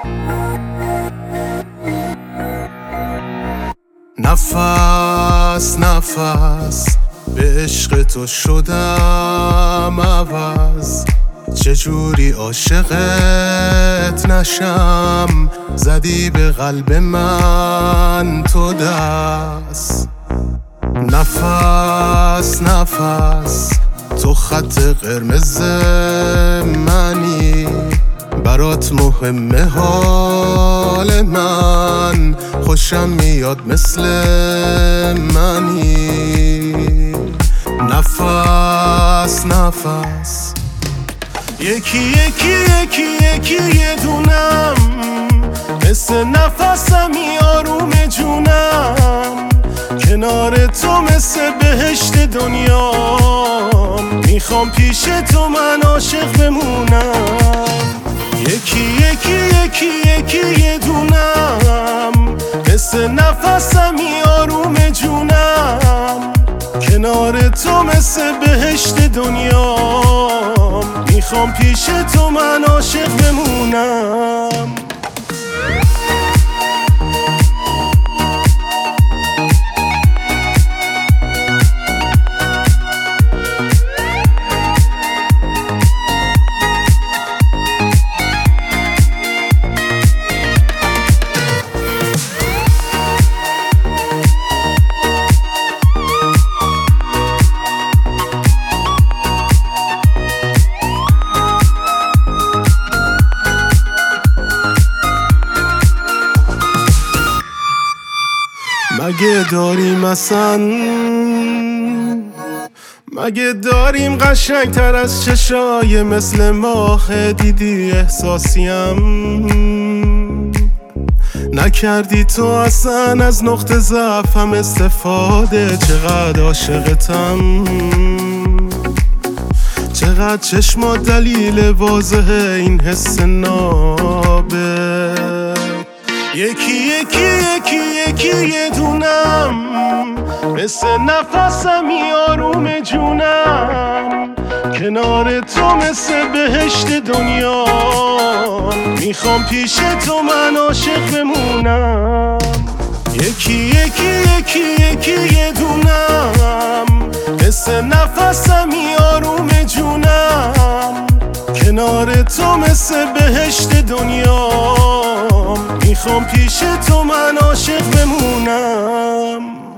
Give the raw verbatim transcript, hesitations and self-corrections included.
نفس نفس به عشق تو شدم عوض، چجوری عاشقت نشم؟ زدی به قلب من تو دست. نفس نفس تو خط قرمز منی، برات مهمه حال من، خوشم میاد مثل منی. نفس نفس یکی یکی یکی یکی یه دونم، مثل نفسمی آروم جونم، کنار تو مثل بهشت دنیا، میخوام پیش تو من عاشق بمونم. یکی یکی یکی یکی یه دونم، مثل نفسمی آروم جونم، کنار تو مثل بهشت دنیا، میخوام پیش تو من عاشق بمونم. مگه داریم اصلا، مگه داریم قشنگتر از چشای مثل ماه؟ دیدی احساسیم نکردی تو اصلا، از نقطه ضعفم استفاده. چقدر عاشقتم، چقدر چشمات دلیل واضح این حس نابه. یکی یکی یکی یکی یه دونم، مثل نفسمی آروم جونم، کنار تو مثل بهشت دنیا، میخوام پیش تو من عاشق بمونم. یکی یکی یکی یکی یه دونم، مثل نفسمی آروم جونم، کنار تو مثل بهشت دنیا، میخوام پیش تو من عاشق بمونم.